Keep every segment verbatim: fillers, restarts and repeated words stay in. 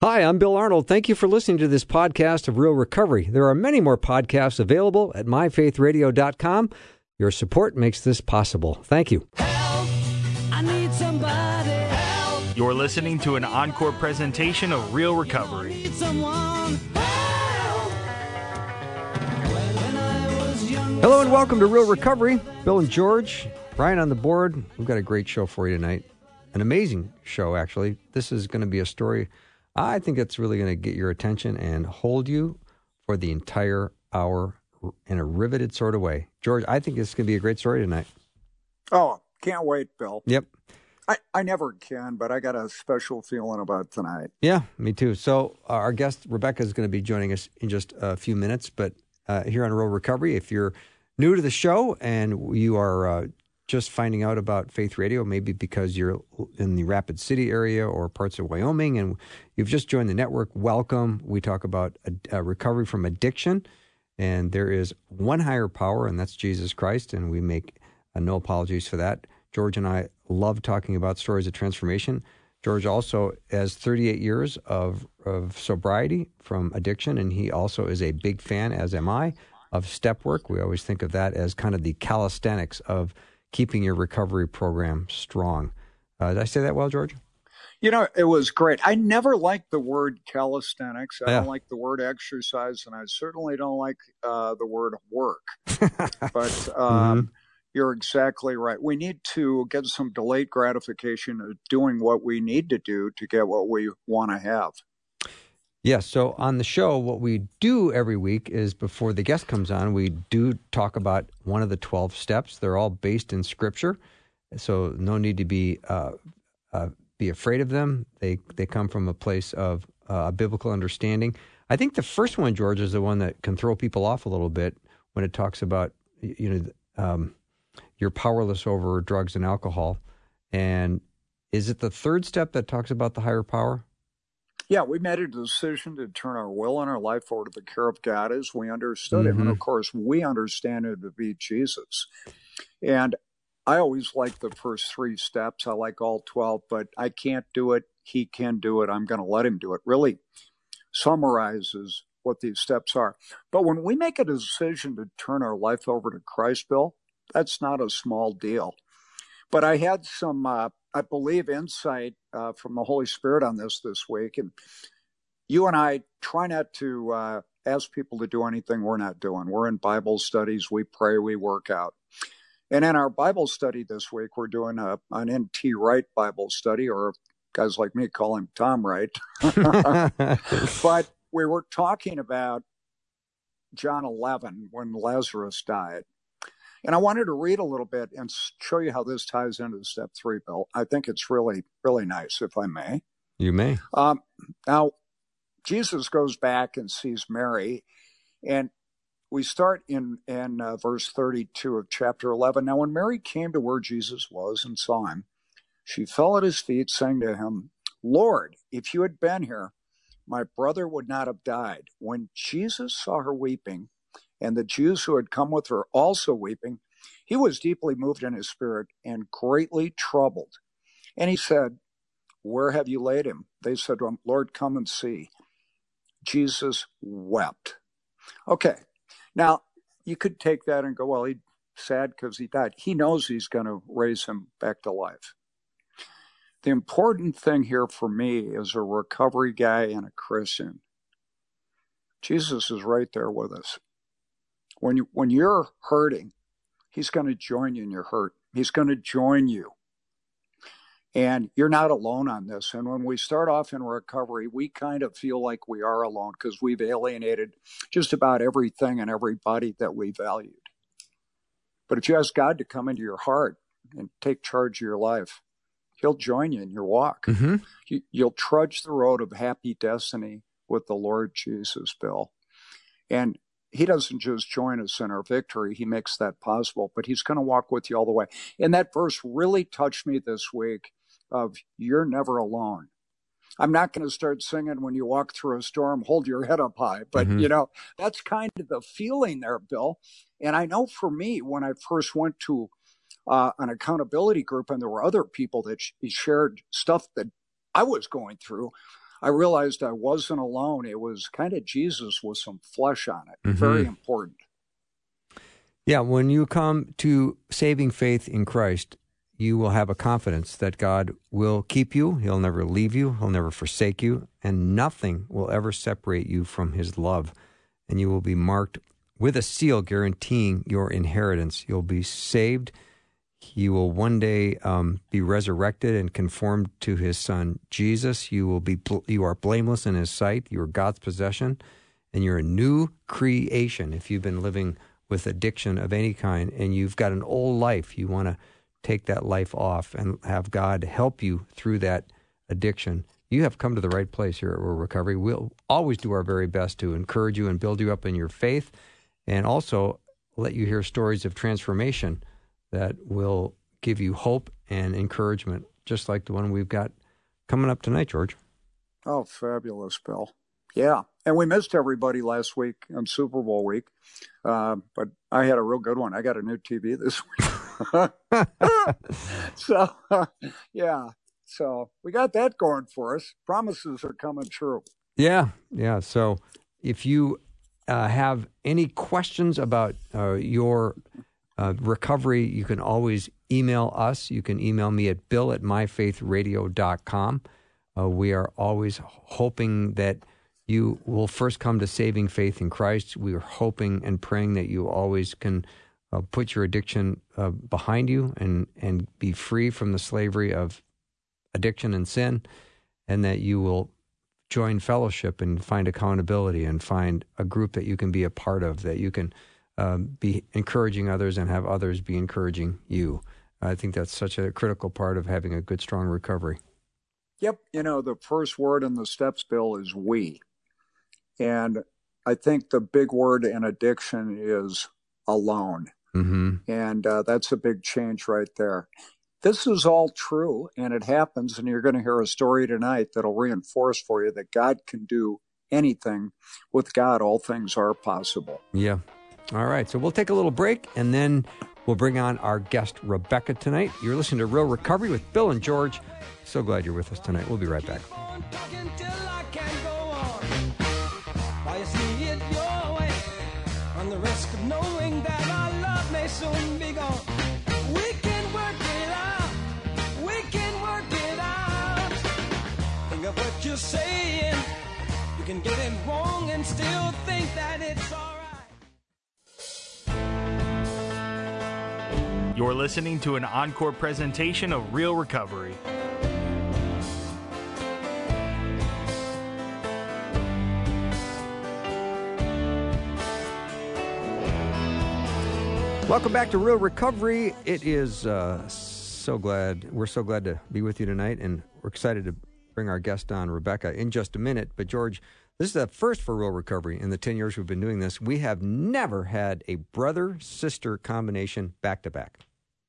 Hi, I'm Bill Arnold. Thank you for listening to this podcast of Real Recovery. There are many more podcasts available at my faith radio dot com. Your support makes this possible. Thank you. Help! I need somebody. Help! You're listening to an encore presentation of Real Recovery. I need someone. Help! When I was younger, Hello and welcome to Real Recovery. Bill and George, Brian on the board. We've got a great show for you tonight. An amazing show, actually. This is going to be a story I think it's really going to get your attention and hold you for the entire hour in a riveted sort of way. George, I think it's going to be a great story tonight. Oh, can't wait, Bill. Yep. I, I never can, but I got a special feeling about tonight. Yeah, me too. So uh, our guest, Rebecca, is going to be joining us in just a few minutes. But uh, here on Real Recovery, if you're new to the show and you are uh, just finding out about Faith Radio, maybe because you're in the Rapid City area or parts of Wyoming and you've just joined the network, welcome. We talk about uh, recovery from addiction, and there is one higher power, and that's Jesus Christ, and we make uh, no apologies for that. George and I love talking about stories of transformation. George also has thirty-eight years of, of sobriety from addiction, and he also is a big fan, as am I, of step work. We always think of that as kind of the calisthenics of keeping your recovery program strong. Uh, did I say that well, George? You know, it was great. I never liked the word calisthenics. I Yeah. don't like the word exercise, and I certainly don't like uh, the word work. But um, mm-hmm. You're exactly right. We need to get some delayed gratification of doing what we need to do to get what we want to have. Yes. So on the show, what we do every week is before the guest comes on, we do talk about one of the twelve steps. They're all based in Scripture, so no need to be uh, uh, be afraid of them. They they come from a place of uh, biblical understanding. I think the first one, George, is the one that can throw people off a little bit when it talks about, you know, um, you're powerless over drugs and alcohol. And is it the third step that talks about the higher power? Yeah, we made a decision to turn our will and our life over to the care of God as we understood Mm-hmm. Him. And of course, we understand Him to be Jesus. And I always like the first three steps. I like all twelve, but I can't do it. He can do it. I'm going to let Him do it. Really summarizes what these steps are. But when we make a decision to turn our life over to Christ, Bill, that's not a small deal. But I had some, uh, I believe, insight uh, from the Holy Spirit on this this week. And you and I try not to uh, ask people to do anything we're not doing. We're in Bible studies. We pray, we work out. And in our Bible study this week, we're doing a, an N T Wright Bible study, or guys like me call him Tom Wright. But we were talking about John eleven when Lazarus died. And I wanted to read a little bit and show you how this ties into step three, Bill. I think it's really, really nice, if I may. You may. Um, now, Jesus goes back and sees Mary, and we start in, in uh, verse thirty-two of chapter eleven. Now, when Mary came to where Jesus was and saw him, she fell at his feet, saying to him, "Lord, if you had been here, my brother would not have died." When Jesus saw her weeping, and the Jews who had come with her also weeping, he was deeply moved in his spirit and greatly troubled. And he said, "Where have you laid him?" They said to him, "Lord, come and see." Jesus wept. Okay, now you could take that and go, well, he's sad because he died. He knows he's going to raise him back to life. The important thing here for me as a recovery guy and a Christian, Jesus is right there with us. When you, when you're hurting, he's going to join you in your hurt. He's going to join you. And you're not alone on this. And when we start off in recovery, we kind of feel like we are alone because we've alienated just about everything and everybody that we valued. But if you ask God to come into your heart and take charge of your life, he'll join you in your walk. Mm-hmm. You, you'll trudge the road of happy destiny with the Lord Jesus, Bill. And he doesn't just join us in our victory. He makes that possible, but he's going to walk with you all the way. And that verse really touched me this week of you're never alone. I'm not going to start singing when you walk through a storm, hold your head up high. But, mm-hmm. you know, that's kind of the feeling there, Bill. And I know for me, when I first went to uh, an accountability group and there were other people that sh- shared stuff that I was going through, I realized I wasn't alone. It was kind of Jesus with some flesh on it. Mm-hmm. Very important. Yeah, when you come to saving faith in Christ, you will have a confidence that God will keep you. He'll never leave you. He'll never forsake you. And nothing will ever separate you from his love. And you will be marked with a seal guaranteeing your inheritance. You'll be saved. You will one day um, be resurrected and conformed to his son, Jesus. You will be, you are blameless in his sight. You are God's possession. And you're a new creation. If you've been living with addiction of any kind and you've got an old life, you want to take that life off and have God help you through that addiction, you have come to the right place here at Rural Recovery. We'll always do our very best to encourage you and build you up in your faith, and also let you hear stories of transformation that will give you hope and encouragement, just like the one we've got coming up tonight, George. Oh, fabulous, Bill. Yeah, and we missed everybody last week on Super Bowl week, uh, but I had a real good one. I got a new T V this week. so, uh, yeah, so we got that going for us. Promises are coming true. Yeah, yeah. So if you uh, have any questions about uh, your uh, recovery, you can always email us. You can email me at bill at my faith radio dot com. Uh, we are always hoping that you will first come to saving faith in Christ. We are hoping and praying that you always can uh, put your addiction uh, behind you and, and be free from the slavery of addiction and sin, and that you will join fellowship and find accountability and find a group that you can be a part of, that you can um, be encouraging others and have others be encouraging you. I think that's such a critical part of having a good, strong recovery. Yep. You know, the first word in the steps, Bill, is we. And I think the big word in addiction is alone. Mm-hmm. And uh, that's a big change right there. This is all true, and it happens, and you're going to hear a story tonight that'll reinforce for you that God can do anything. With God, all things are possible. Yeah. All right. So we'll take a little break, and then we'll bring on our guest, Rebecca, tonight. You're listening to Real Recovery with Bill and George. So glad you're with us tonight. We'll be right back. The risk of knowing that our love may soon be gone. We can work it out. We can work it out. Think of what you're saying. You can get it wrong and still think that it's all right. You're listening to an encore presentation of Real Recovery. Welcome back to Real Recovery. It is uh, so glad, we're so glad to be with you tonight, and we're excited to bring our guest on, Rebecca, in just a minute. But George, this is the first for Real Recovery in the ten years we've been doing this. We have never had a brother-sister combination back-to-back.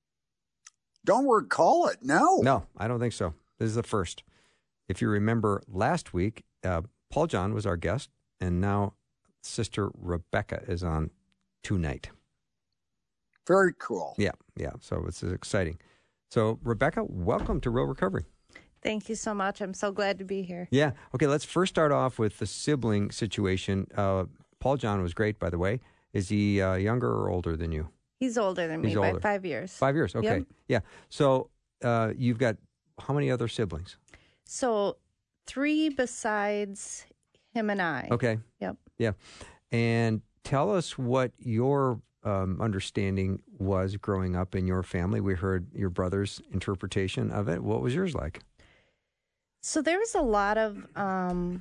Don't recall it, no. No, I don't think so. This is the first. If you remember last week, uh, Paul John was our guest, and now Sister Rebecca is on tonight. Very cool. Yeah, yeah. So it's exciting. So, Rebecca, welcome to Real Recovery. Thank you so much. I'm so glad to be here. Yeah. Okay, let's first start off with the sibling situation. Uh, Paul John was great, by the way. Is he uh, younger or older than you? He's older than me He's by older. five years. Five years, okay. Yep. Yeah. So uh, you've got how many other siblings? So three besides him and I. Okay. Yep. Yeah. And tell us what your um, understanding was growing up in your family. We heard your brother's interpretation of it. What was yours like? So there was a lot of, um,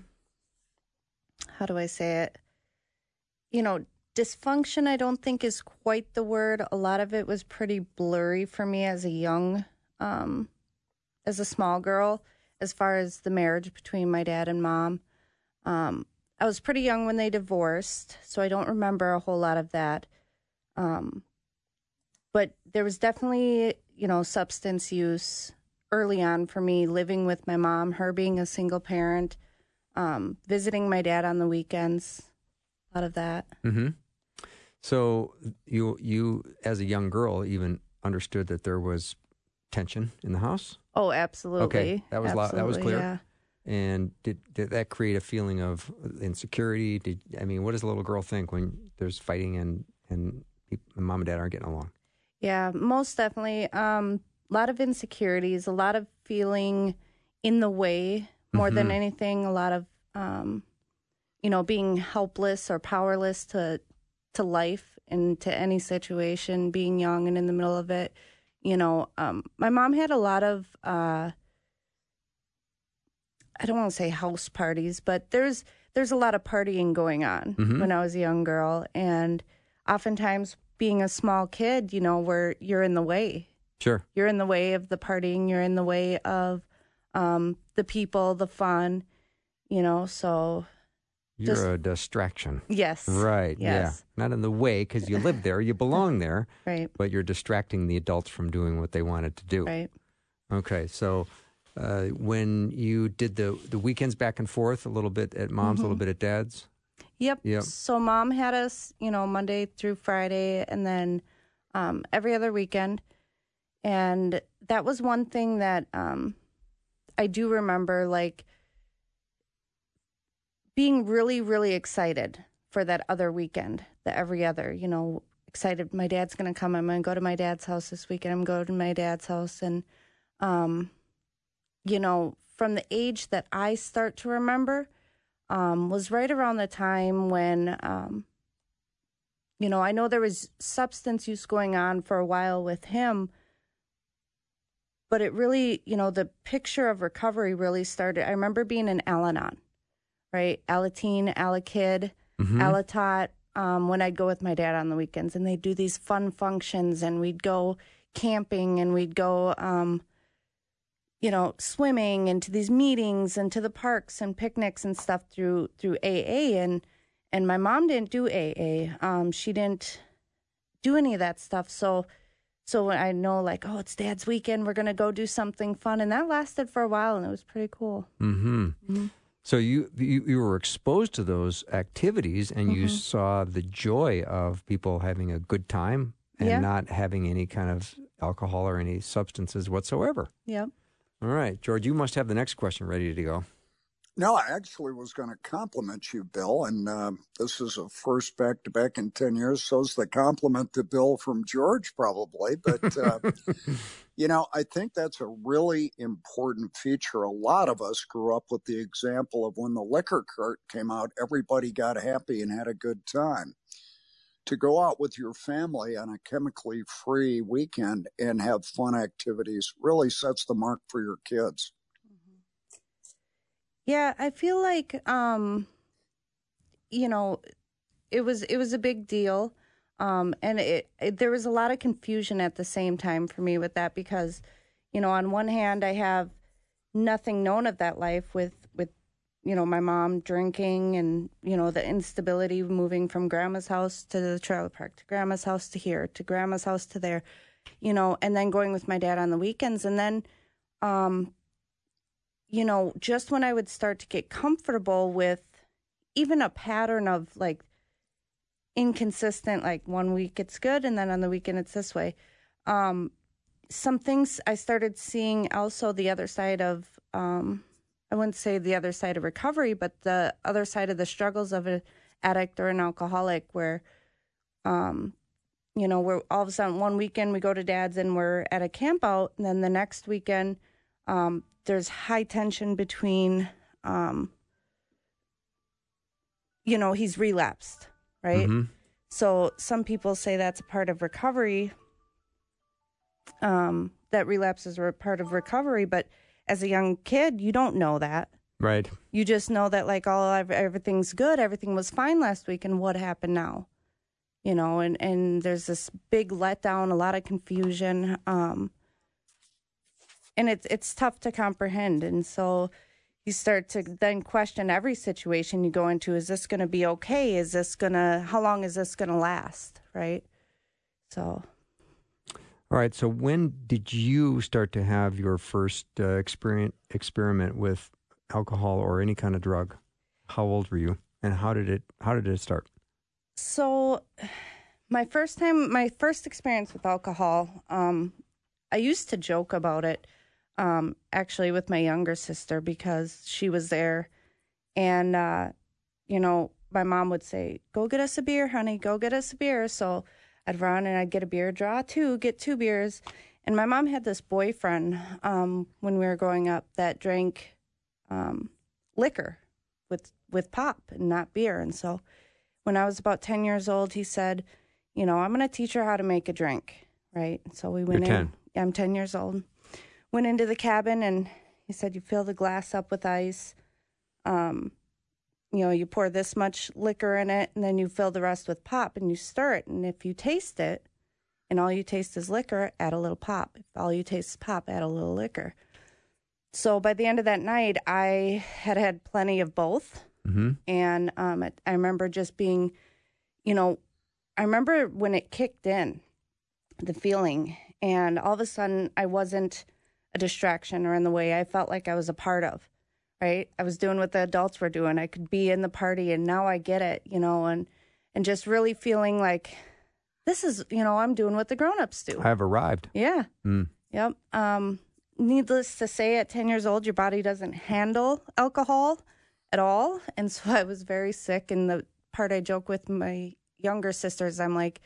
how do I say it? You know, dysfunction, I don't think is quite the word. A lot of it was pretty blurry for me as a young, um, as a small girl, as far as the marriage between my dad and mom. Um, I was pretty young when they divorced, so I don't remember a whole lot of that. Um, but there was definitely, you know, substance use early on for me, living with my mom, her being a single parent, um, visiting my dad on the weekends, a lot of that. Mm-hmm. So you, you as a young girl, even understood that there was tension in the house? Oh, absolutely. Okay, that was absolutely, lo- that was clear. Yeah. And did, did that create a feeling of insecurity? Did I mean, what does a little girl think when there's fighting and, and mom and dad aren't getting along? Yeah, most definitely. Um, a lot of insecurities, a lot of feeling in the way more mm-hmm. than anything, a lot of, um, you know, being helpless or powerless to to life and to any situation, being young and in the middle of it. You know, um, my mom had a lot of, uh, I don't want to say house parties, but there's there's a lot of partying going on mm-hmm. when I was a young girl. And oftentimes being a small kid, you know, where you're in the way. Sure. You're in the way of the partying. You're in the way of um, the people, the fun, you know, so. You're just, a distraction. Yes. Right. Yes. Yeah. Not in the way because you live there, you belong there. Right. But you're distracting the adults from doing what they wanted to do. Right. Okay. So uh, when you did the, the weekends back and forth, a little bit at mom's, mm-hmm. a little bit at dad's? Yep. Yep. So mom had us, you know, Monday through Friday and then um, every other weekend. And that was one thing that um, I do remember, like, being really, really excited for that other weekend, the every other, you know, excited. My dad's going to come. I'm going to go to my dad's house this weekend. I'm going to my dad's house. And, um, you know, from the age that I start to remember um, was right around the time when, um, you know, I know there was substance use going on for a while with him, but it really, you know, the picture of recovery really started. I remember being in Al-Anon. Right, Alateen, Alakid, mm-hmm. Alatot, um, when I'd go with my dad on the weekends, and they'd do these fun functions, and we'd go camping, and we'd go, um, you know, swimming, and to these meetings, and to the parks, and picnics, and stuff through through A A, and and my mom didn't do A A, um, she didn't do any of that stuff, so so when I know, like, oh, it's Dad's weekend, we're gonna go do something fun, and that lasted for a while, and it was pretty cool. Mm-hmm. Mm-hmm. So you, you you were exposed to those activities, and mm-hmm. you saw the joy of people having a good time and yeah. not having any kind of alcohol or any substances whatsoever. Yep. All right, George, you must have the next question ready to go. No, I actually was going to compliment you, Bill, and uh, this is a first back-to-back in ten years, so it's the compliment to Bill from George probably, but, uh, you know, I think that's a really important feature. A lot of us grew up with the example of when the liquor cart came out, everybody got happy and had a good time. To go out with your family on a chemically free weekend and have fun activities really sets the mark for your kids. Yeah, I feel like, um, you know, it was it was a big deal, um, and it, it there was a lot of confusion at the same time for me with that because, you know, on one hand I have nothing known of that life with with, you know, my mom drinking and, you know, the instability moving from grandma's house to the trailer park to grandma's house to here to grandma's house to there, you know, and then going with my dad on the weekends and then, um. you know, just when I would start to get comfortable with even a pattern of like inconsistent, like one week it's good and then on the weekend it's this way. Um, some things I started seeing also the other side of, um, I wouldn't say the other side of recovery, but the other side of the struggles of an addict or an alcoholic where, um, you know, we're all of a sudden one weekend we go to dad's and we're at a camp out and then the next weekend, um, there's high tension between, um, you know, he's relapsed, right? Mm-hmm. So some people say that's a part of recovery, um, that relapses are a part of recovery. But as a young kid, you don't know that. Right. You just know that, like, all everything's good. Everything was fine last week. And what happened now? You know, and, and there's this big letdown, a lot of confusion. Um And it's it's tough to comprehend. And so you start to then question every situation you go into. Is this going to be okay? Is this going to, how long is this going to last? Right? So. All right. So when did you start to have your first uh, experience, experiment with alcohol or any kind of drug? How old were you? And how did it, how did it start? So my first time, my first experience with alcohol, um, I used to joke about it. um, actually with my younger sister because she was there. And, uh, you know, my mom would say, go get us a beer, honey, go get us a beer. So I'd run and I'd get a beer, draw two, get two beers. And my mom had this boyfriend um, when we were growing up that drank um, liquor with with pop and not beer. And so when I was about ten years old, he said, you know, I'm going to teach her how to make a drink, right? So we went You're in. ten. Yeah, I'm ten years old. Went into the cabin, and he said, you fill the glass up with ice. Um, you know, you pour this much liquor in it, and then you fill the rest with pop, and you stir it. And if you taste it, and all you taste is liquor, add a little pop. If all you taste is pop, add a little liquor. So by the end of that night, I had had plenty of both. Mm-hmm. And um, I, I remember just being, you know, I remember when it kicked in, the feeling, and all of a sudden I wasn't a distraction or in the way. I felt like I was a part of, right? I was doing what the adults were doing. I could be in the party, and now I get it, you know, and, and just really feeling like this is, you know, I'm doing what the grown-ups do. I have arrived. Yeah. Mm. Yep. Um, needless to say, at ten years old, your body doesn't handle alcohol at all. And so I was very sick. And the part I joke with my younger sisters, I'm like,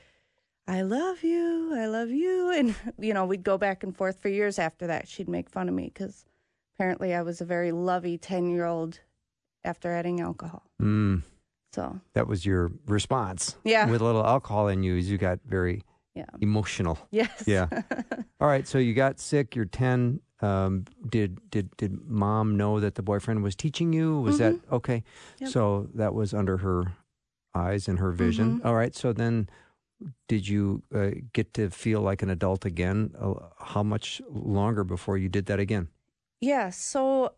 I love you. I love you. And, you know, we'd go back and forth for years after that. She'd make fun of me because apparently I was a very lovey ten-year-old after adding alcohol. Mm. So That was your response. Yeah. With a little alcohol in you, you got very yeah. emotional. Yes. Yeah. All right. So you got sick. You're ten. Um, did did did mom know that the boyfriend was teaching you? Was Mm-hmm. that okay? Yep. So that was under her eyes and her vision. Mm-hmm. All right. So then, did you uh, get to feel like an adult again? Uh, how much longer before you did that again? Yeah. So,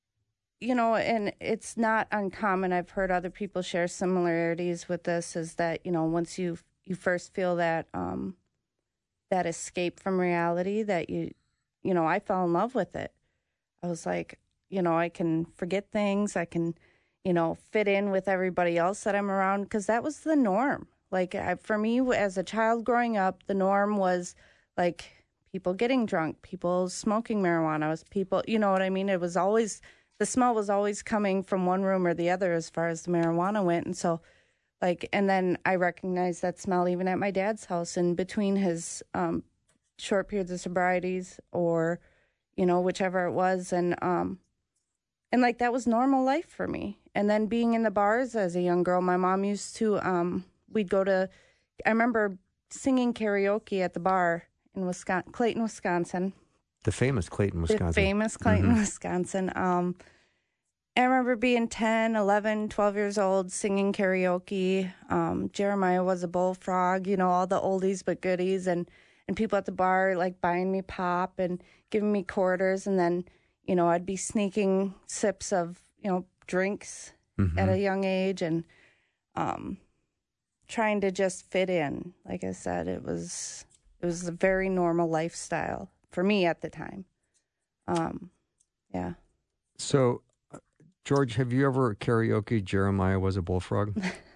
you know, and it's not uncommon. I've heard other people share similarities with this. Is that, you know, once you you first feel that um, that escape from reality, that you, you know, I fell in love with it. I was like, you know, I can forget things. I can, you know, fit in with everybody else that I'm around, because that was the norm. Like I, for me, as a child growing up, the norm was like people getting drunk, people smoking marijuana, was people, you know what I mean? It was always, the smell was always coming from one room or the other as far as the marijuana went. And so, like, and then I recognized that smell even at my dad's house, and between his um, short periods of sobrieties or, you know, whichever it was. And, um, and like, that was normal life for me. And then being in the bars as a young girl, my mom used to, um, we'd go to, I remember singing karaoke at the bar in Wisconsin, Clayton, Wisconsin. The famous Clayton, Wisconsin. The famous Clayton, Mm-hmm. Wisconsin. Um, I remember being ten, eleven, twelve years old, singing karaoke. Um, Jeremiah Was a Bullfrog, you know, all the oldies but goodies. And, and people at the bar, like, buying me pop and giving me quarters. And then, you know, I'd be sneaking sips of, you know, drinks Mm-hmm. at a young age, and um, trying to just fit in. Like I said, it was it was a very normal lifestyle for me at the time. Um, yeah. So, uh, George, have you ever karaoke Jeremiah Was a Bullfrog?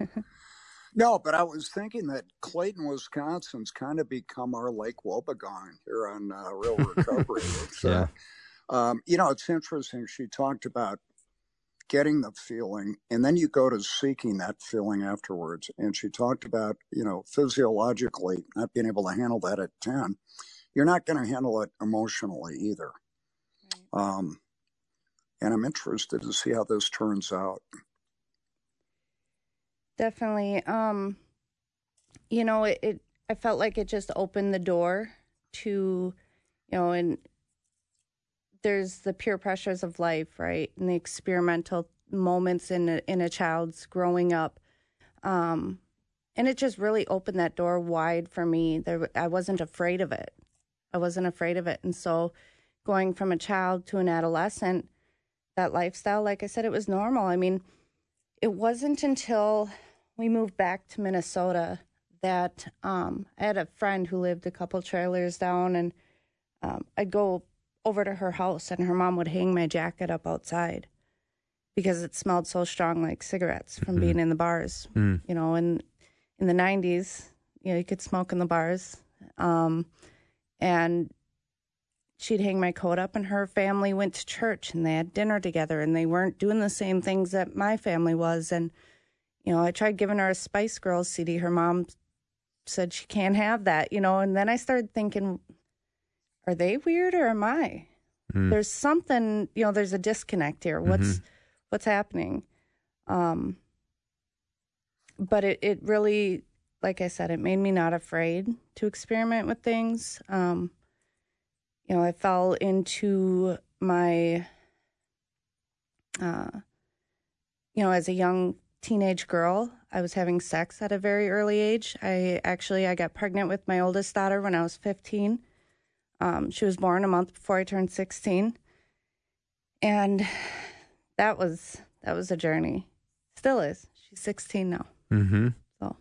No, but I was thinking that Clayton, Wisconsin's kind of become our Lake Wobegon here on uh, Real Recovery. It's, Yeah. uh, um, you know, it's interesting. She talked about getting the feeling, and then you go to seeking that feeling afterwards. And she talked about, you know, physiologically not being able to handle that at ten. You're not going to handle it emotionally either. Right. Um, and I'm interested to see how this turns out. Definitely. Um, you know, it, it, I felt like it just opened the door to, you know, and there's the peer pressures of life, right? And the experimental moments in a, in a child's growing up. Um, and it just really opened that door wide for me. There, I wasn't afraid of it. I wasn't afraid of it. And so going from a child to an adolescent, that lifestyle, like I said, it was normal. I mean, it wasn't until we moved back to Minnesota that um, I had a friend who lived a couple trailers down, and um, I'd go over to her house, and her mom would hang my jacket up outside because it smelled so strong, like cigarettes, from Mm-hmm. being in the bars. Mm. You know, and in the nineties, you know, you could smoke in the bars. Um, and she'd hang my coat up, and her family went to church and they had dinner together, and they weren't doing the same things that my family was. And, you know, I tried giving her a Spice Girls C D. Her mom said she can't have that, you know, and then I started thinking, are they weird or am I? Mm. There's something, you know, there's a disconnect here. What's, mm-hmm. what's happening? Um, but it, it really, like I said, it made me not afraid to experiment with things. Um, you know, I fell into my, uh, you know, as a young teenage girl, I was having sex at a very early age. I actually, I got pregnant with my oldest daughter when I was fifteen. Um, she was born a month before I turned sixteen. And that was, that was a journey. Still is. She's sixteen now. Mm-hmm. So.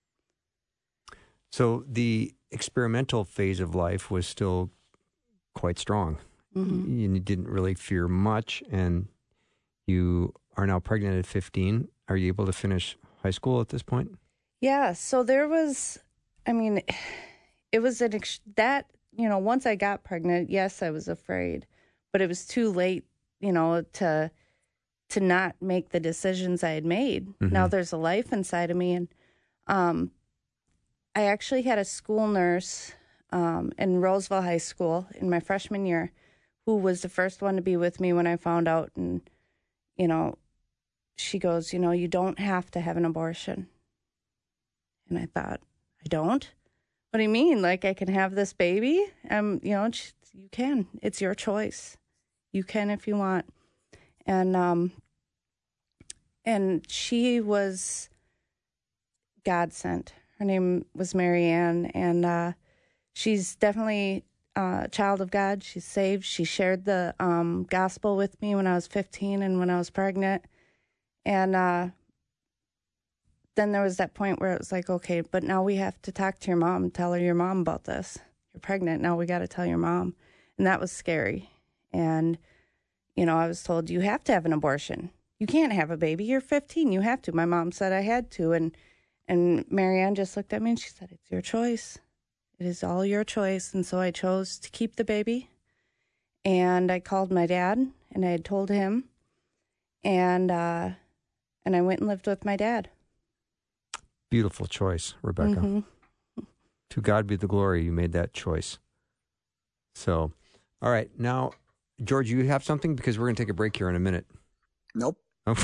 So the experimental phase of life was still quite strong. Mm-hmm. You didn't really fear much, and you are now pregnant at fifteen. Are you able to finish high school at this point? Yeah. So there was, I mean, it was an, ex- that, you know, once I got pregnant, yes, I was afraid, but it was too late, you know, to, to not make the decisions I had made. Mm-hmm. Now there's a life inside of me. And, um, I actually had a school nurse, um, in Roseville High School in my freshman year, who was the first one to be with me when I found out. And, you know, she goes, you know, you don't have to have an abortion. And I thought, I don't? What do you mean? Like, I can have this baby? Um, you know, she, you can. It's your choice. You can if you want. And, um, and she was God sent. Her name was Mary Ann, and uh, she's definitely a child of God. She's saved. She shared the um, gospel with me when I was fifteen and when I was pregnant. And uh, then there was that point where it was like, okay, but now we have to talk to your mom, tell her your mom about this. You're pregnant. Now we got to tell your mom. And that was scary. And, you know, I was told, you have to have an abortion. You can't have a baby. You're fifteen. You have to. My mom said I had to. And, and Marianne just looked at me and she said, it's your choice. It is all your choice. And so I chose to keep the baby. And I called my dad and I had told him. And, uh, and I went and lived with my dad. Beautiful choice, Rebecca. Mm-hmm. To God be the glory, you made that choice. So, all right. Now, George, you have something? Because we're going to take a break here in a minute. Nope.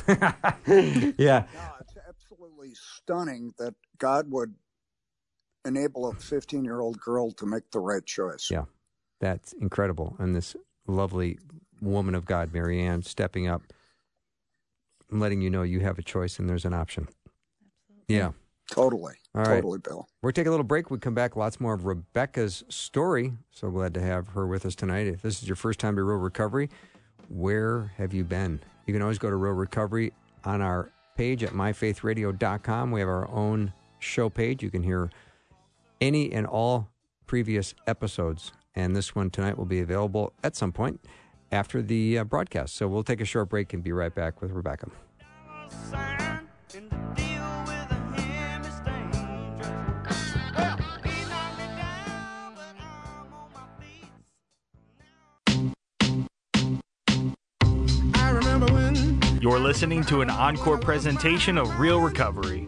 Yeah. No, it's absolutely stunning that God would enable a fifteen-year-old girl to make the right choice. Yeah, that's incredible. And this lovely woman of God, Mary Ann, stepping up, letting you know you have a choice and there's an option. Absolutely. Yeah. Totally. All totally, right. Bill. We're taking a little break. We come back, lots more of Rebecca's story. So glad to have her with us tonight. If this is your first time to Real Recovery, where have you been? You can always go to Real Recovery on our page at my faith radio dot com. We have our own show page. You can hear any and all previous episodes. And this one tonight will be available at some point after the uh, broadcast. So we'll take a short break and be right back with Rebecca. You're listening to an encore presentation of Real Recovery.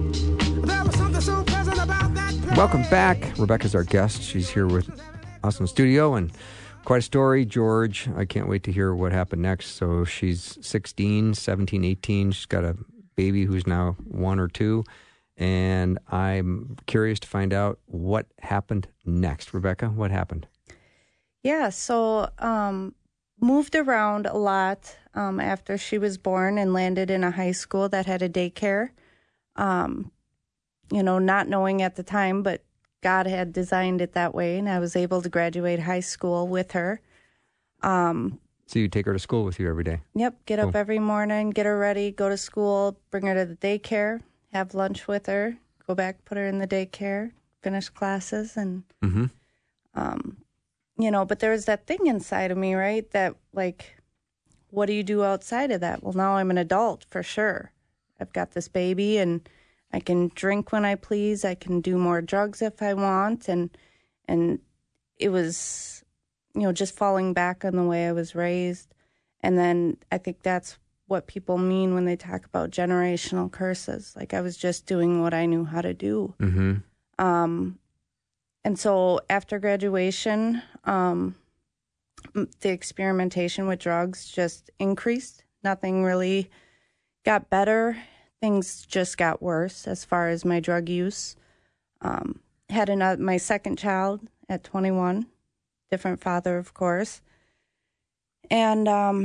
Welcome back. Rebecca's our guest. She's here with us in the studio, and quite a story, George. I can't wait to hear what happened next. So she's sixteen, seventeen, eighteen. She's got a baby who's now one or two, and I'm curious to find out what happened next. Rebecca, what happened? Yeah, so um, moved around a lot um, after she was born and landed in a high school that had a daycare. Um, you know, not knowing at the time, but God had designed it that way, and I was able to graduate high school with her. Um, so you take her to school with you every day? Yep, get cool. up every morning, get her ready, go to school, bring her to the daycare, have lunch with her, go back, put her in the daycare, finish classes, and, mm-hmm. um, you know, but there was that thing inside of me, right, that, like, what do you do outside of that? Well, now I'm an adult, for sure. I've got this baby, and I can drink when I please. I can do more drugs if I want. And and it was you know, just falling back on the way I was raised. And then I think that's what people mean when they talk about generational curses. Like I was just doing what I knew how to do. Mm-hmm. Um, and so after graduation, um, the experimentation with drugs just increased. Nothing really got better. Things just got worse as far as my drug use. Um, had another, my second child at twenty-one, different father, of course. And, um,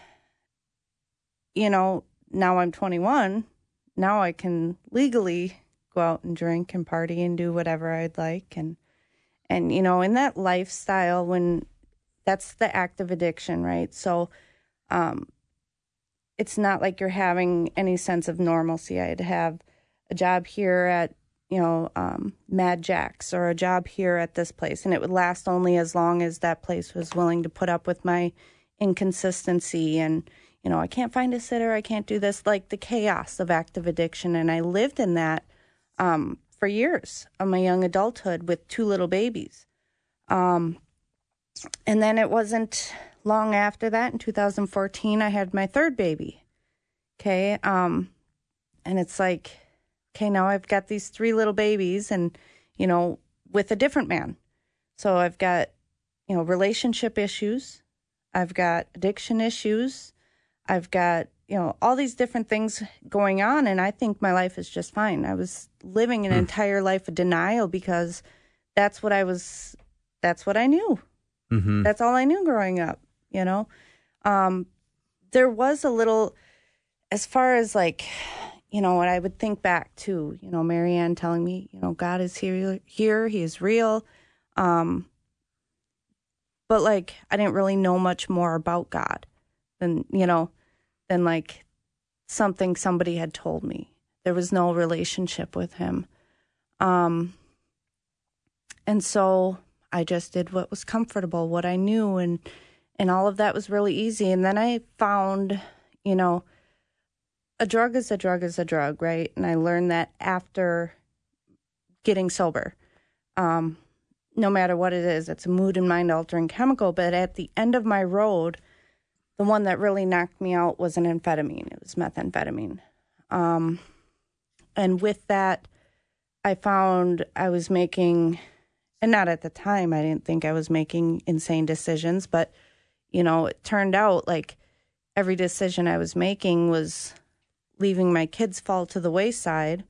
you know, now I'm twenty-one. Now I can legally go out and drink and party and do whatever I'd like. And, and you know, in that lifestyle, when that's the active addiction, right? So um, it's not like you're having any sense of normalcy. I'd have a job here at, you know, um, Mad Jack's or a job here at this place, and it would last only as long as that place was willing to put up with my inconsistency. And, you know, I can't find a sitter, I can't do this, like the chaos of active addiction. And I lived in that um, for years of my young adulthood with two little babies. Um, and then it wasn't long after that, in two thousand fourteen, I had my third baby. Okay. Um, and it's like, okay, now I've got these three little babies and, you know, with a different man. So I've got, you know, relationship issues. I've got addiction issues. I've got, you know, all these different things going on. And I think my life is just fine. I was living an mm. entire life of denial because that's what I was, that's what I knew. Mm-hmm. That's all I knew growing up, you know. Um, there was a little, as far as like, you know, what I would think back to, you know, Marianne telling me, you know, God is here, here, he is real. Um, but like, I didn't really know much more about God than, you know, than like something somebody had told me. There was no relationship with him. Um, and so I just did what was comfortable, what I knew, and, and all of that was really easy. And then I found, you know, a drug is a drug is a drug, right? And I learned that after getting sober. Um, no matter what it is, it's a mood and mind-altering chemical. But at the end of my road, the one that really knocked me out was an amphetamine. It was methamphetamine. Um, and with that, I found I was making, and not at the time, I didn't think I was making insane decisions, but, you know, it turned out like every decision I was making was leaving my kids fall to the wayside,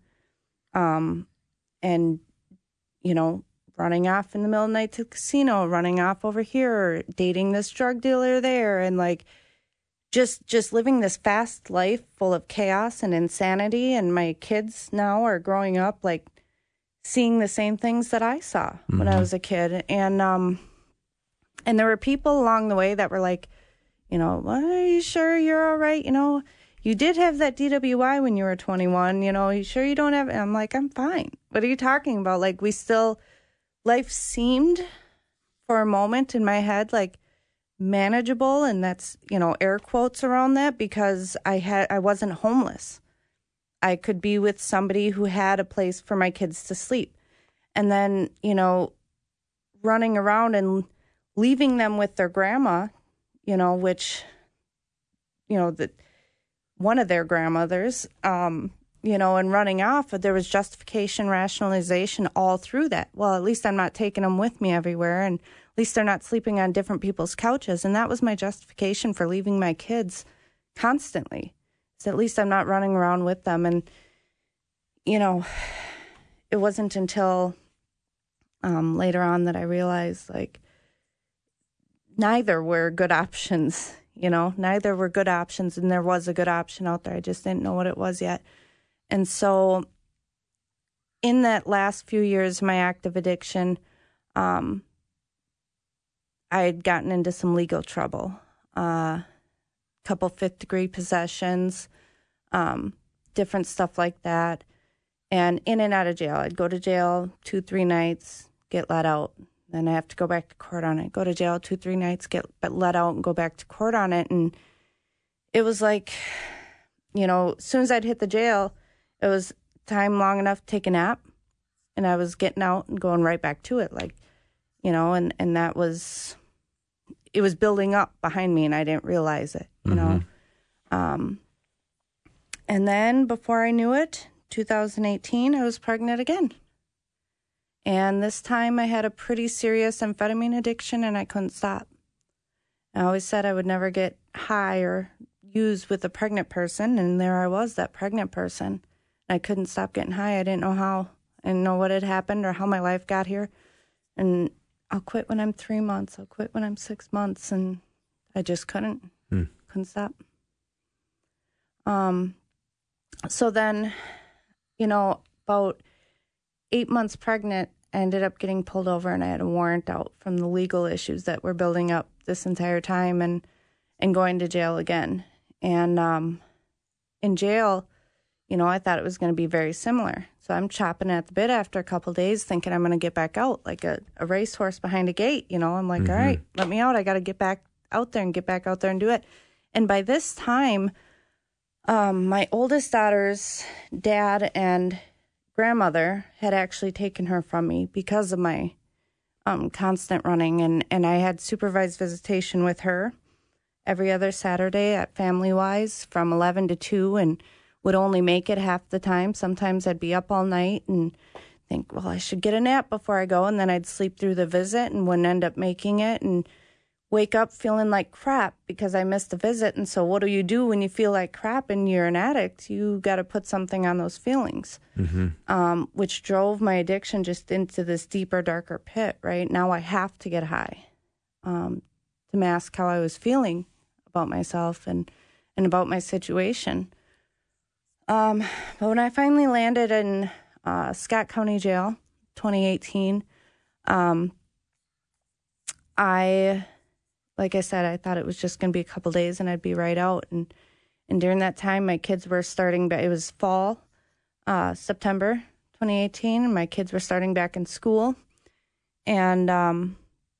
um, and, you know, running off in the middle of the night to the casino, running off over here, dating this drug dealer there, and like just just living this fast life full of chaos and insanity. And my kids now are growing up like seeing the same things that I saw mm-hmm. when I was a kid. And um, and there were people along the way that were like, you know, well, are you sure you're all right? You know, you did have that D W I when you were twenty-one. You know, you sure you don't have it? I'm like, I'm fine. What are you talking about? Like, we still, life seemed for a moment in my head like manageable, and that's, you know, air quotes around that, because I had I wasn't homeless. I could be with somebody who had a place for my kids to sleep. And then, you know, running around and leaving them with their grandma, you know, which, you know, the one of their grandmothers, um, you know, and running off, there was justification, rationalization all through that. Well, at least I'm not taking them with me everywhere, and at least they're not sleeping on different people's couches. And that was my justification for leaving my kids constantly. So at least I'm not running around with them. And, you know, it wasn't until um, later on that I realized, like, neither were good options, you know, neither were good options. And there was a good option out there. I just didn't know what it was yet. And so in that last few years of my active addiction, um, I had gotten into some legal trouble, a uh, couple fifth degree possessions, um, different stuff like that. And in and out of jail. I'd go to jail two, three nights, get let out. Then I have to go back to court on it. Go to jail two, three nights, get let out, and go back to court on it. And it was like, you know, as soon as I'd hit the jail, it was time long enough to take a nap. And I was getting out and going right back to it. Like, you know, and, and that was it was building up behind me and I didn't realize it, you Mm-hmm. know. Um, and then before I knew it, two thousand eighteen, I was pregnant again. And this time I had a pretty serious amphetamine addiction and I couldn't stop. I always said I would never get high or use with a pregnant person. And there I was, that pregnant person. I couldn't stop getting high. I didn't know how. I didn't know what had happened or how my life got here. And I'll quit when I'm three months. I'll quit when I'm six months. And I just couldn't. Hmm. Couldn't stop. Um. So then, you know, about eight months pregnant, I ended up getting pulled over and I had a warrant out from the legal issues that were building up this entire time and, and going to jail again. And um, in jail, you know, I thought it was going to be very similar. So I'm chopping at the bit after a couple of days thinking I'm going to get back out like a, a racehorse behind a gate. You know, I'm like, Mm-hmm. all right, let me out. I got to get back out there and get back out there and do it. And by this time, um, my oldest daughter's dad and grandmother had actually taken her from me because of my um, constant running. And, and I had supervised visitation with her every other Saturday at Family Wise from eleven to two and would only make it half the time. Sometimes I'd be up all night and think, well, I should get a nap before I go. And then I'd sleep through the visit and wouldn't end up making it and wake up feeling like crap because I missed the visit. And so what do you do when you feel like crap and you're an addict? You got to put something on those feelings, Mm-hmm. um, which drove my addiction just into this deeper, darker pit, right? Now I have to get high um, to mask how I was feeling about myself and, and about my situation. Um, but when I finally landed in uh, Scott County Jail, twenty eighteen, um, I... Like I said, I thought it was just going to be a couple days and I'd be right out. And and during that time, my kids were starting back. It was fall, uh, September twenty eighteen. And my kids were starting back in school. And um,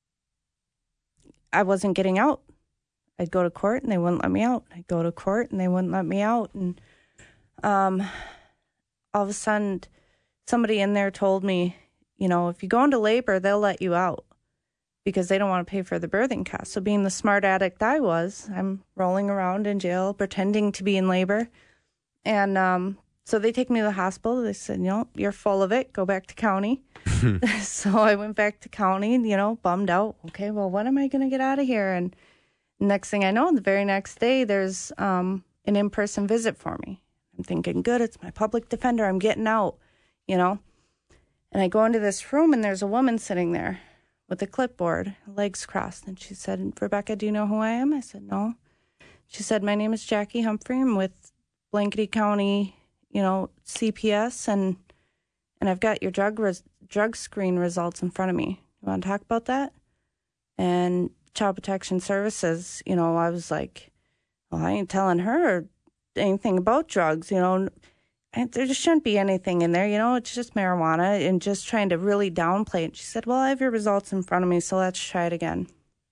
I wasn't getting out. I'd go to court and they wouldn't let me out. I'd go to court and they wouldn't let me out. And um, all of a sudden, somebody in there told me, you know, if you go into labor, they'll let you out, because they don't want to pay for the birthing costs. So being the smart addict I was, I'm rolling around in jail, pretending to be in labor. And um, so they take me to the hospital. They said, you know, you're full of it. Go back to county. So I went back to county, you know, bummed out. Okay, well, when am I going to get out of here? And next thing I know, the very next day, there's um, an in-person visit for me. I'm thinking, good, it's my public defender. I'm getting out, you know. And I go into this room, and there's a woman sitting there with a clipboard, legs crossed. And she said, Rebecca, do you know who I am? I said, no. She said, my name is Jackie Humphrey. I'm with Blankety County, you know, C P S, and and I've got your drug res- drug screen results in front of me. You want to talk about that? And Child Protection Services, you know, I was like, well, I ain't telling her anything about drugs, you know. And there just shouldn't be anything in there, you know, it's just marijuana, and just trying to really downplay it. She said, well, I have your results in front of me, so let's try it again.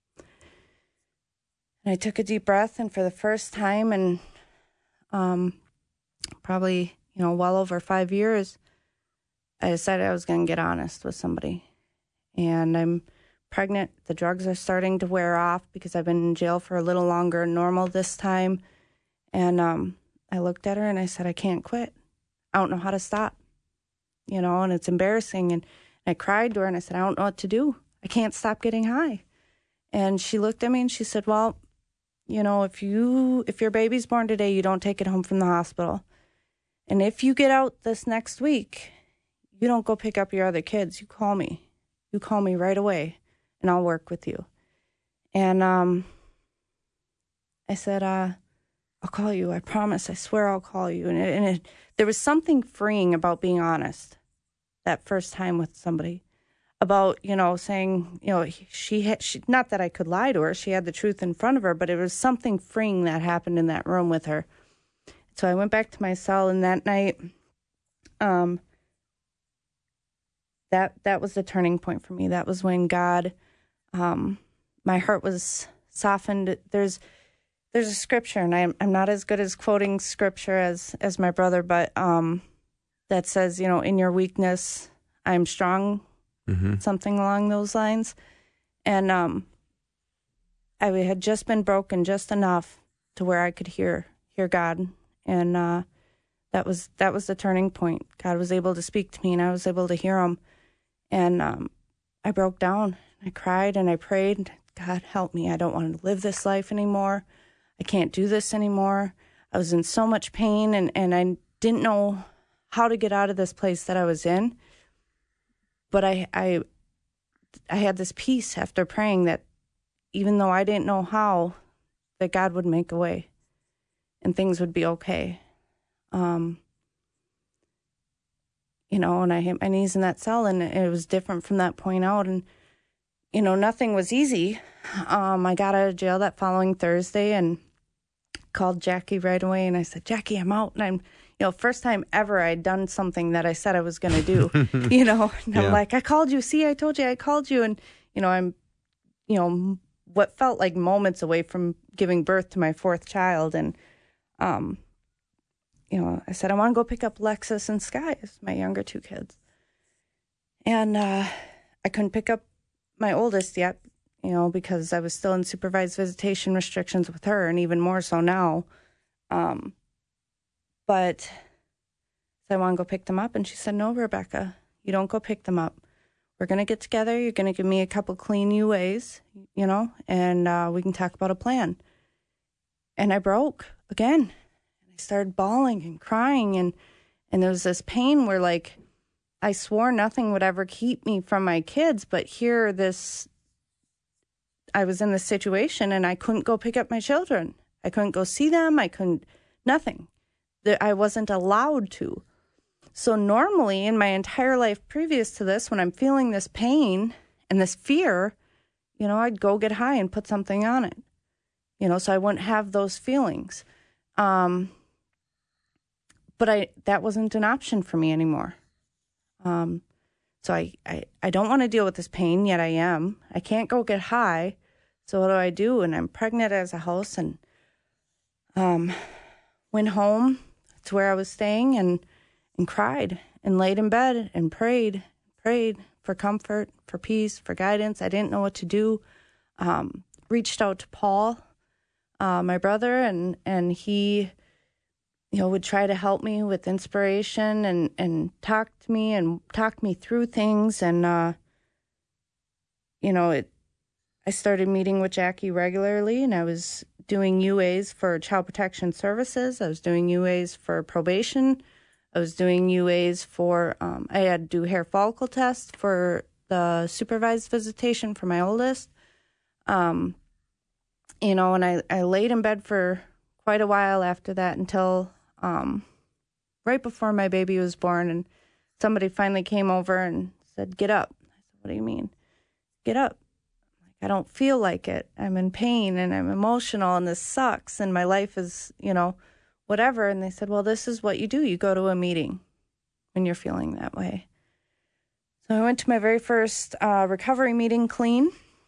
And I took a deep breath, and for the first time in um, probably, you know, well over five years, I decided I was going to get honest with somebody. And I'm pregnant. The drugs are starting to wear off because I've been in jail for a little longer than normal this time. And um, I looked at her and I said, I can't quit. I don't know how to stop, you know, and it's embarrassing. And I cried to her and I said, I don't know what to do. I can't stop getting high. And she looked at me and she said, well, you know, if you, if your baby's born today, you don't take it home from the hospital. And if you get out this next week, you don't go pick up your other kids. You call me. You call me right away and I'll work with you. And um, I said, uh, I'll call you. I promise. I swear I'll call you. And, it, and it, there was something freeing about being honest that first time with somebody, about, you know, saying, you know, she had, she, not that I could lie to her. She had the truth in front of her, but it was something freeing that happened in that room with her. So I went back to my cell, and that night, um, that that was the turning point for me. That was when God, um, my heart was softened. There's There's a scripture, and I'm I'm not as good as quoting scripture as, as my brother, but um, that says, you know, in your weakness, I'm strong, mm-hmm. something along those lines. And um, I had just been broken just enough to where I could hear hear God, and uh, that was that was the turning point. God was able to speak to me, and I was able to hear Him, and um, I broke down. I cried and I prayed, God, help me. I don't want to live this life anymore. I can't do this anymore. I was in so much pain, and, and I didn't know how to get out of this place that I was in. But I, I, I had this peace after praying that even though I didn't know how, that God would make a way and things would be okay. Um, you know, and I hit my knees in that cell, and it was different from that point out. And, you know, nothing was easy. Um, I got out of jail that following Thursday and called Jackie right away. And I said, Jackie, I'm out. And I'm, you know, first time ever I'd done something that I said I was going to do, you know, and I'm Yeah. like, I called you. See, I told you I called you. And, you know, I'm, you know, what felt like moments away from giving birth to my fourth child. And, um, you know, I said, I want to go pick up Lexus and Sky, my younger two kids. And uh, I couldn't pick up my oldest yet, you know, because I was still in supervised visitation restrictions with her, and even more so now. Um, but so I want to go pick them up. And she said, no, Rebecca, you don't go pick them up. We're going to get together. You're going to give me a couple clean U As, you know, and uh, we can talk about a plan. And I broke again. I started bawling and crying, and, and there was this pain where, like, I swore nothing would ever keep me from my kids, but here this, I was in this situation and I couldn't go pick up my children. I couldn't go see them. I couldn't, nothing. I wasn't allowed to. So normally in my entire life previous to this, when I'm feeling this pain and this fear, you know, I'd go get high and put something on it, you know, so I wouldn't have those feelings. Um, but I, that wasn't an option for me anymore. Um, so I, I, I don't want to deal with this pain, yet I am. I can't go get high. So what do I do? And I'm pregnant as a house, and um, went home to where I was staying and, and cried and laid in bed and prayed, prayed for comfort, for peace, for guidance. I didn't know what to do. Um, reached out to Paul, uh, my brother, and, and he, you know, would try to help me with inspiration and, and talk to me and talk me through things. And, uh, you know, it, I started meeting with Jackie regularly, and I was doing U As for Child Protection Services. I was doing U As for probation. I was doing U As for, um, I had to do hair follicle tests for the supervised visitation for my oldest. Um, you know, and I, I laid in bed for quite a while after that until um, right before my baby was born, and somebody finally came over and said, get up. I said, what do you mean? Get up. Like, I don't feel like it. I'm in pain and I'm emotional and this sucks and my life is, you know, whatever. And they said, well, this is what you do. You go to a meeting when you're feeling that way. So I went to my very first uh, recovery meeting clean,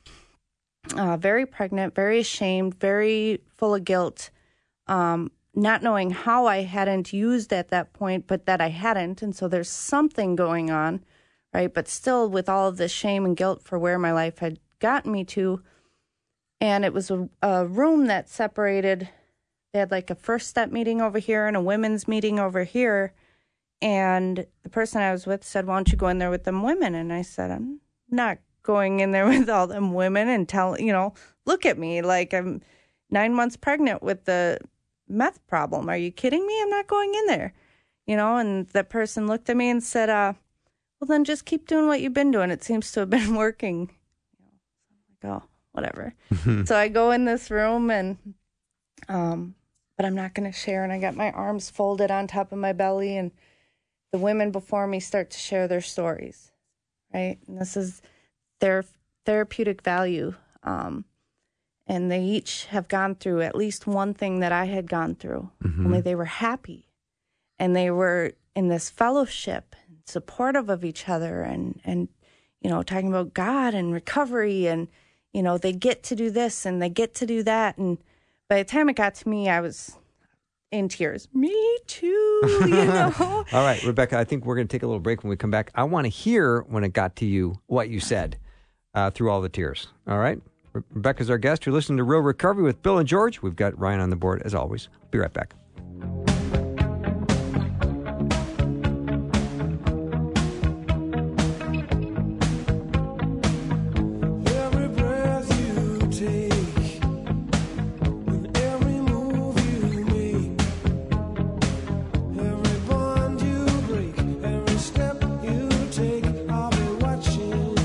uh, very pregnant, very ashamed, very full of guilt, um, not knowing how I hadn't used at that point, but that I hadn't. And so there's something going on, right? But still with all of this shame and guilt for where my life had gotten me to. And it was a, a room that separated. They had like a first step meeting over here and a women's meeting over here. And the person I was with said, why don't you go in there with them women? And I said, I'm not going in there with all them women and tell, you know, look at me like I'm nine months pregnant with the meth problem. Are you kidding me? I'm not going in there, you know? And the person looked at me and said, uh, well, then just keep doing what you've been doing. It seems to have been working. You know, so I'm like, oh, whatever. So I go in this room and, um, but I'm not going to share. And I got my arms folded on top of my belly, and the women before me start to share their stories, right? And this is their therapeutic value. Um, and they each have gone through at least one thing that I had gone through, mm-hmm. only they were happy. And they were in this fellowship, supportive of each other, and, and, you know, talking about God and recovery, and, you know, they get to do this and they get to do that. And by the time it got to me, I was in tears. Me too, you know. All right, Rebecca, I think we're going to take a little break. When we come back, I want to hear when it got to you what you said uh, through all the tears. All right? Re- Rebecca's our guest. You're listening to Real Recovery with Bill and George. We've got Ryan on the board, as always. Be right back. Every breath you take, and every move you make, every bond you break, every step you take, I'll be watching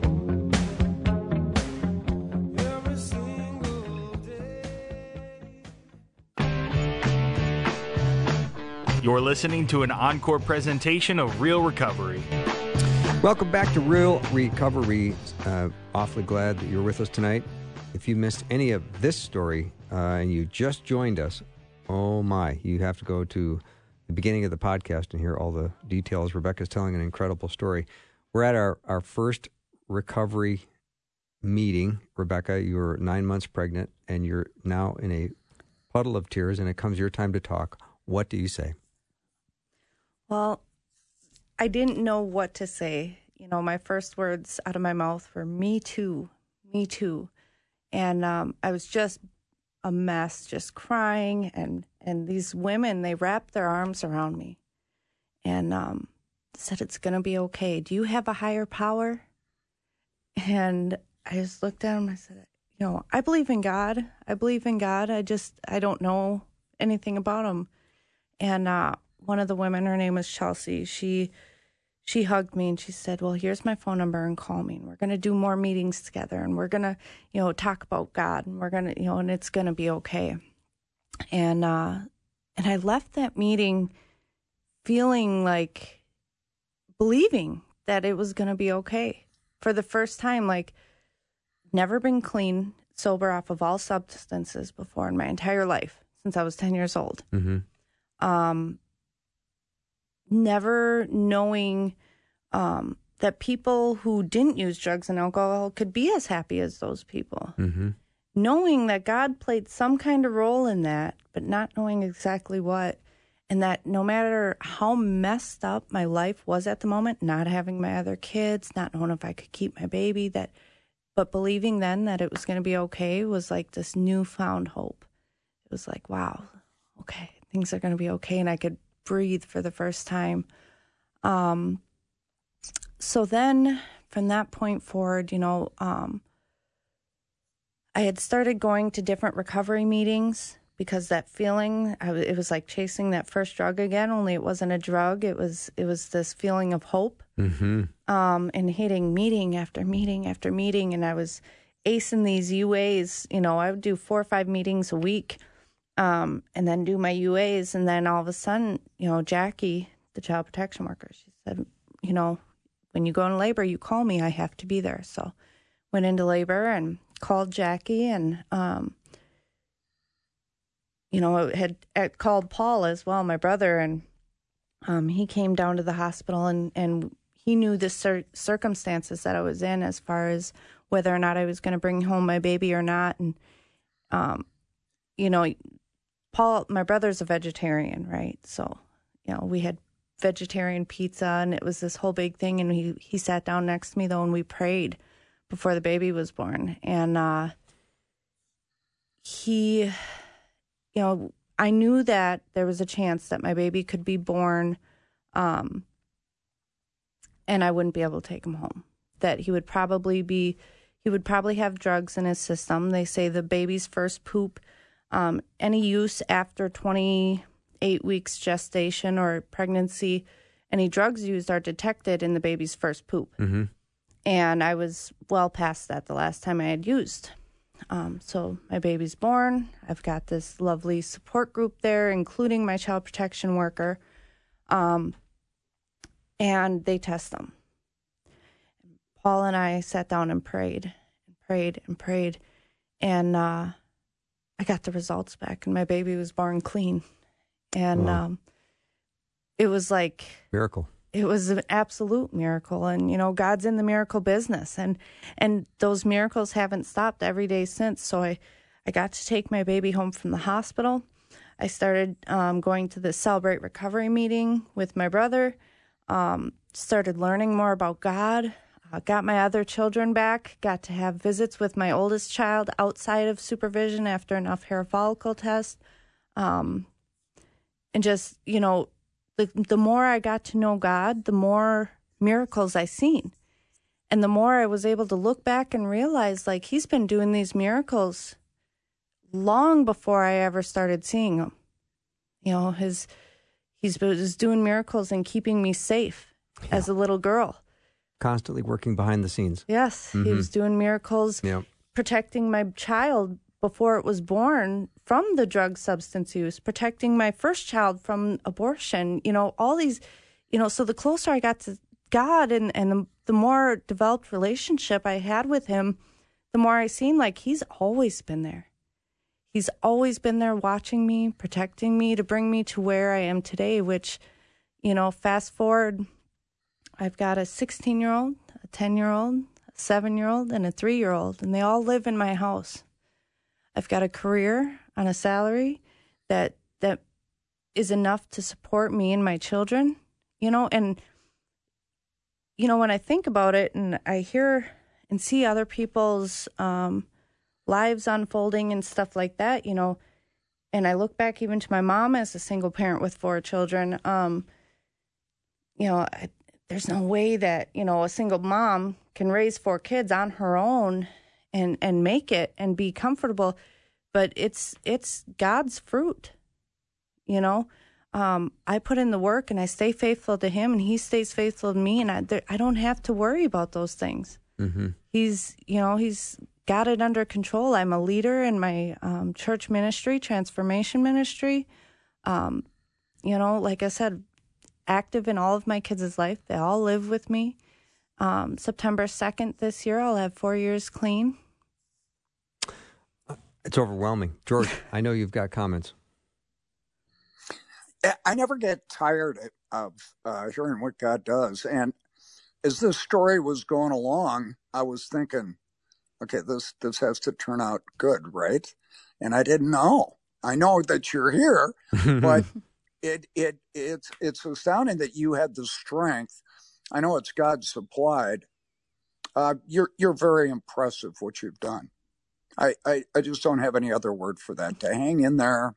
you every single day. You're listening to an encore presentation of Real Recovery. Welcome back to Real Recovery. Uh, awfully glad that you're with us tonight. If you missed any of this story uh, and you just joined us, oh my, you have to go to the beginning of the podcast and hear all the details. Rebecca's telling an incredible story. We're at our, our first recovery meeting. Rebecca, you're nine months pregnant and you're now in a puddle of tears, and it comes your time to talk. What do you say? Well, I didn't know what to say. You know, my first words out of my mouth were, me too, me too. And um, I was just a mess, just crying. And, and these women, they wrapped their arms around me and um, said, it's going to be okay. Do you have a higher power? And I just looked at them and I said, you know, I believe in God. I believe in God. I just, I don't know anything about him. And uh, one of the women, her name was Chelsea, she she hugged me and she said, well, here's my phone number and call me. And we're going to do more meetings together and we're going to, you know, talk about God and we're going to, you know, and it's going to be okay. And, uh, and I left that meeting feeling like believing that it was going to be okay for the first time. Like, never been clean, sober off of all substances before in my entire life since I was ten years old. Mm-hmm. Um, never knowing um, that people who didn't use drugs and alcohol could be as happy as those people. Mm-hmm. Knowing that God played some kind of role in that, but not knowing exactly what. And that no matter how messed up my life was at the moment, not having my other kids, not knowing if I could keep my baby, that, but believing then that it was going to be okay was like this newfound hope. It was like, wow, okay, things are going to be okay. And I could breathe for the first time. Um, so then from that point forward, you know, um, I had started going to different recovery meetings because that feeling, I w- it was like chasing that first drug again, only it wasn't a drug. It was, it was this feeling of hope. Mm-hmm. Um, and hitting meeting after meeting after meeting. And I was acing these U As, you know, I would do four or five meetings a week. Um, and then do my U As. And then all of a sudden, you know, Jackie, the child protection worker, she said, you know, when you go in labor, you call me, I have to be there. So went into labor and called Jackie and, um, you know, had, had called Paul as well, my brother. And um, he came down to the hospital and, and he knew the cir- circumstances that I was in as far as whether or not I was going to bring home my baby or not. And, um, you know, Paul, my brother's a vegetarian, right? So, you know, we had vegetarian pizza and it was this whole big thing. And he, he sat down next to me though and we prayed before the baby was born. And uh, he, you know, I knew that there was a chance that my baby could be born um, and I wouldn't be able to take him home. That he would probably be, he would probably have drugs in his system. They say the baby's first poop, Um, any use after twenty-eight weeks gestation or pregnancy, any drugs used are detected in the baby's first poop. Mm-hmm. And I was well past that the last time I had used. Um, so my baby's born. I've got this lovely support group there, including my child protection worker. Um, and they test them. Paul and I sat down and prayed and prayed and prayed. And, uh, I got the results back and my baby was born clean. And Wow. um, it was like... Miracle. It was an absolute miracle. And, you know, God's in the miracle business. And and those miracles haven't stopped every day since. So I, I got to take my baby home from the hospital. I started um, going to the Celebrate Recovery meeting with my brother. Um, started learning more about God. uh, got my other children back, got to have visits with my oldest child outside of supervision after enough hair follicle test. Um, and just, you know, the, the more I got to know God, the more miracles I seen. And the more I was able to look back and realize, like, he's been doing these miracles long before I ever started seeing them. You know, his he's was doing miracles and keeping me safe yeah. as a little girl. Constantly working behind the scenes. Yes, mm-hmm. he was doing miracles, yep. protecting my child before it was born from the drug substance use, protecting my first child from abortion, you know, all these, you know, so the closer I got to God and, and the, the more developed relationship I had with him, the more I seen like he's always been there. He's always been there watching me, protecting me to bring me to where I am today, which, you know, fast forward, I've got a sixteen-year-old, a ten-year-old, a seven-year-old, and a three-year-old, and they all live in my house. I've got a career on a salary that that is enough to support me and my children, you know, and, you know, when I think about it and I hear and see other people's um, lives unfolding and stuff like that, you know, and I look back even to my mom as a single parent with four children, um, you know, I, there's no way that, you know, a single mom can raise four kids on her own and, and make it and be comfortable. But it's it's God's fruit, you know. Um, I put in the work and I stay faithful to him and he stays faithful to me. And I, there, I don't have to worry about those things. Mm-hmm. He's, you know, he's got it under control. I'm a leader in my um, church ministry, transformation ministry. Um, you know, like I said, active in all of my kids' life. They all live with me. Um, September second this year, I'll have four years clean. It's overwhelming. George, I know you've got comments. I never get tired of uh, hearing what God does. And as this story was going along, I was thinking, okay, this, this has to turn out good, right? And I didn't know. I know that you're here, but it it it's it's astounding that you had the strength. I know it's God supplied. Uh, you're you're very impressive what you've done. I, I, I just don't have any other word for that. To hang in there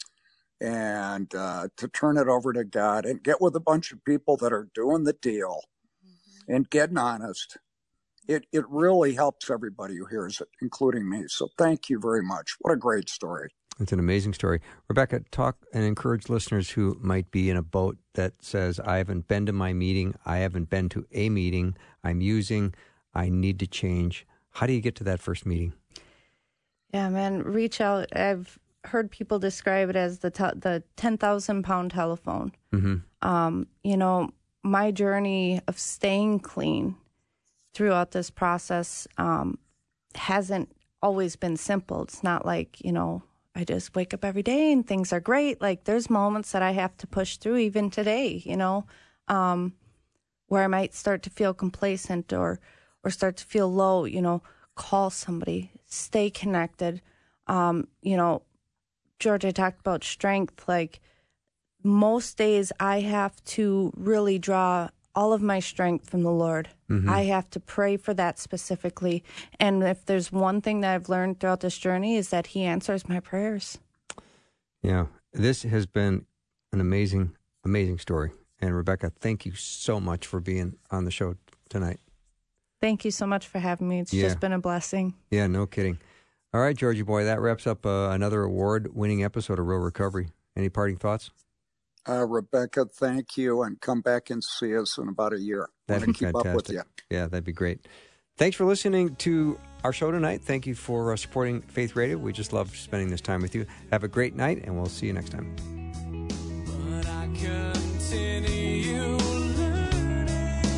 and uh, to turn it over to God and get with a bunch of people that are doing the deal mm-hmm. and getting honest. It it really helps everybody who hears it, including me. So thank you very much. What a great story. It's an amazing story. Rebecca, talk and encourage listeners who might be in a boat that says, I haven't been to my meeting. I haven't been to a meeting. I'm using. I need to change. How do you get to that first meeting? Yeah, man, reach out. I've heard people describe it as the te- the ten thousand pound telephone. Mm-hmm. Um, you know, my journey of staying clean throughout this process um, hasn't always been simple. It's not like, you know, I just wake up every day and things are great. Like, there's moments that I have to push through even today, you know, um, where I might start to feel complacent or, or start to feel low, you know, call somebody, stay connected. Um, you know, George, I talked about strength. Like, most days I have to really draw all of my strength from the Lord. Mm-hmm. I have to pray for that specifically. And if there's one thing that I've learned throughout this journey is that he answers my prayers. Yeah, this has been an amazing, amazing story. And Rebecca, thank you so much for being on the show tonight. Thank you so much for having me. It's yeah. just been a blessing. Yeah, no kidding. All right, Georgie boy, that wraps up uh, another award-winning episode of Real Recovery. Any parting thoughts? Uh, Rebecca, thank you, and come back and see us in about a year. That'd be keep fantastic. Up with you. Yeah, that'd be great. Thanks for listening to our show tonight. Thank you for uh, supporting Faith Radio. We just love spending this time with you. Have a great night, and we'll see you next time. But I continue learning.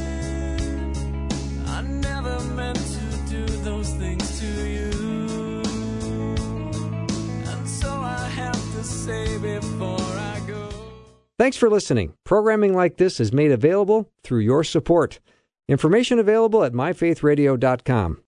I never meant to do those things to you. And so I have to say before I go. Thanks for listening. Programming like this is made available through your support. Information available at my faith radio dot com.